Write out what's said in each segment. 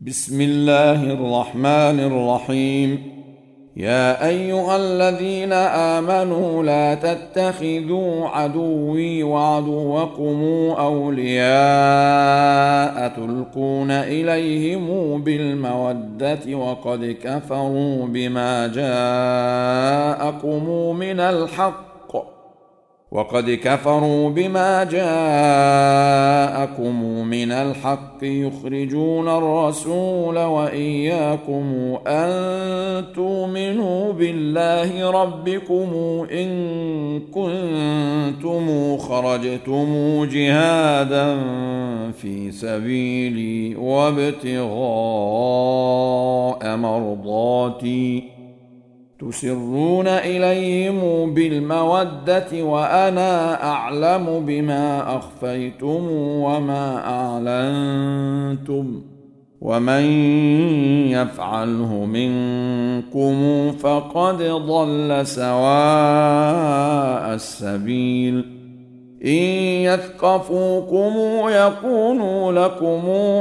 بسم الله الرحمن الرحيم. يا أيها الذين آمنوا لا تتخذوا عدوي وعدوكم أولياء تلقون إليهم بالمودة وقد كفروا بما جاءكم من الحق يخرجون الرسول وإياكم أن تؤمنوا بالله ربكم إن كنتم خرجتم جهادا في سبيلي وابتغاء مرضاتي تسرون إليهم بالمودة وأنا أعلم بما أخفيتم وما أعلنتم ومن يفعله منكم فقد ضل سواء السبيل. إن يثقفوكم يكونوا لكم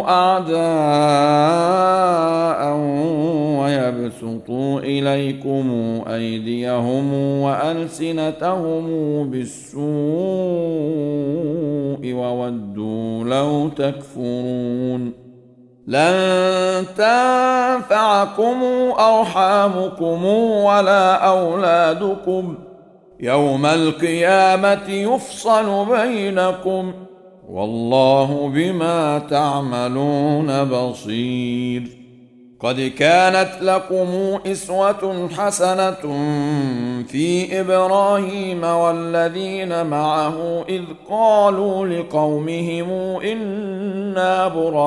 أعداء ويبسطوا إليكم أيديهم وألسنتهم بالسوء وودوا لو تكفرون. لن تنفعكم أرحامكم ولا أولادكم يوم القيامة يفصل بينكم والله بما تعملون بصير. قد كانت لكم أسوة حسنة في إبراهيم والذين معه إذ قالوا لقومهم إنا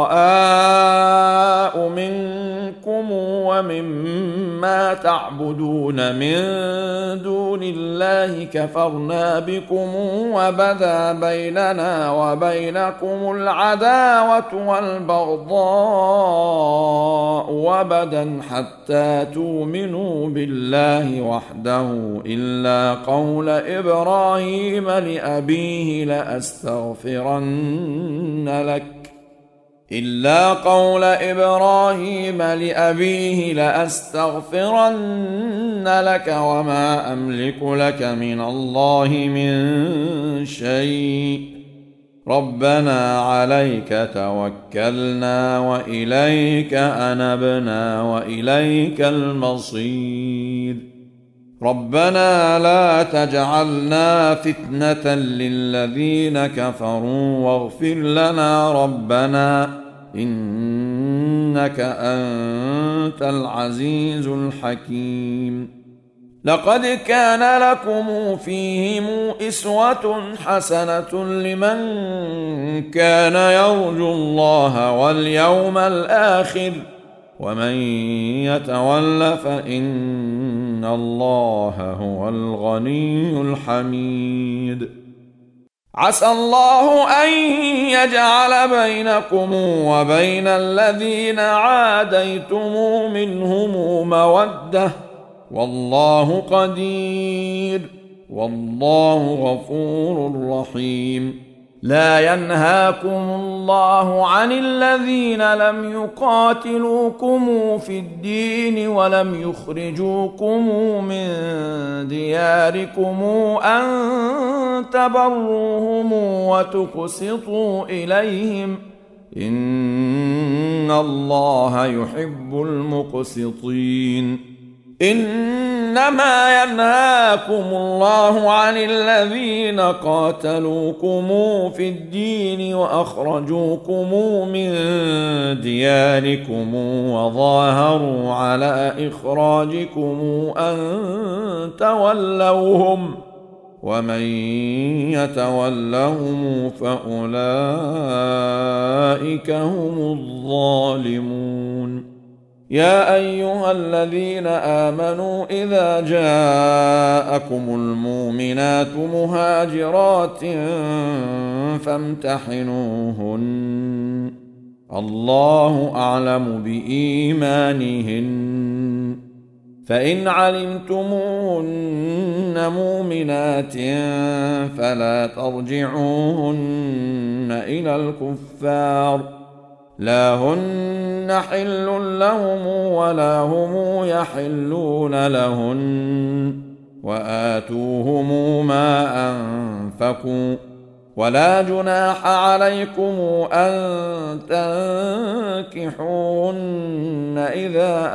براء منكم ومما تعبدون من دون الله كفرنا بكم وبدا بيننا وبينكم العداوة والبغضاء وبدا حتى تؤمنوا بالله وحده إلا قول إبراهيم لأبيه لأستغفرن لك وما أملك لك من الله من شيء ربنا عليك توكلنا وإليك أنبنا وإليك المصير. ربنا لا تجعلنا فتنة للذين كفروا واغفر لنا ربنا إنك أنت العزيز الحكيم. لقد كان لكم فيهم أسوة حسنة لمن كان يرجو الله واليوم الآخر ومن يتول فإن الله هو الغني الحميد. عسى الله أن يجعل بينكم وبين الذين عاديتم منهم مودة والله قدير والله غفور رحيم. لا ينهاكم الله عن الذين لم يقاتلوكم في الدين ولم يخرجوكم من دياركم أن تبروهم وتقسطوا إليهم إن الله يحب المقسطين. إنما ينهاكم الله عن الذين قاتلوكم في الدين وأخرجوكم من دياركم وظاهروا على إخراجكم أن تولوهم ومن يتولهم فأولئك هم الظالمون. يا أيها الذين آمنوا إذا جاءكم المؤمنات مهاجرات فامتحنوهن الله أعلم بإيمانهن فإن علمتموهن مؤمنات فلا ترجعوهن إلى الكفار لا هن حل لهم ولا هم يحلون لهن وآتوهم ما أنفقوا ولا جناح عليكم أن تنكحوهن إذا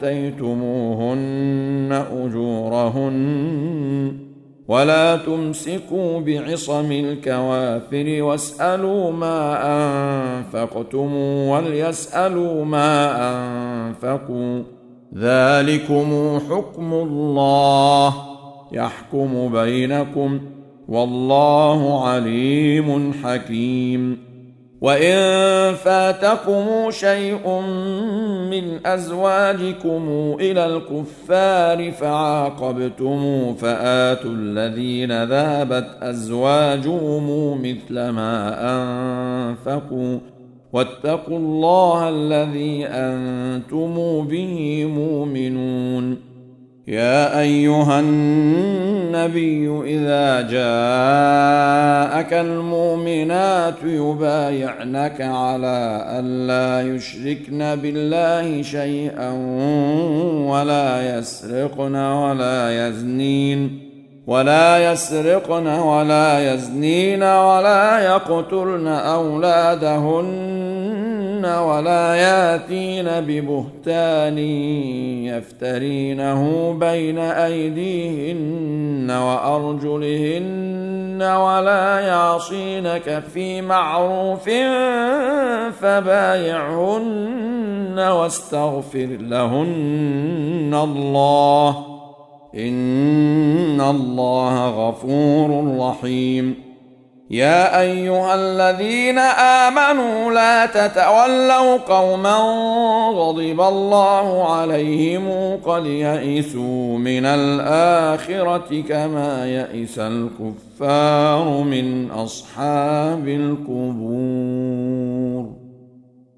آتيتموهن أجورهن ولا تمسكوا بعصم الكوافر واسألوا ما أنفقتم وليسألوا ما أنفقوا ذلكم حكم الله يحكم بينكم والله عليم حكيم وإن فاتكم شيء من أزواجكم إلى الكفار فعاقبتم فآتوا الذين ذهبت أزواجهم مثل ما أنفقوا واتقوا الله الذي أنتم به مؤمنون يا أيها النبي إذا جاءك المؤمنات يبايعنك على ألا يشركن بالله شيئا ولا يسرقن ولا يزنين ولا يقتلن أولادهن ولا ياتين ببهتان يفترينه بين أيديهن وأرجلهن ولا يعصينك في معروف فبايعهن واستغفر لهن الله إن الله غفور رحيم يا أيها الذين آمنوا لا تتولوا قوما غضب الله عليهم قد يئسوا من الآخرة كما يئس الكفار من أصحاب القبور.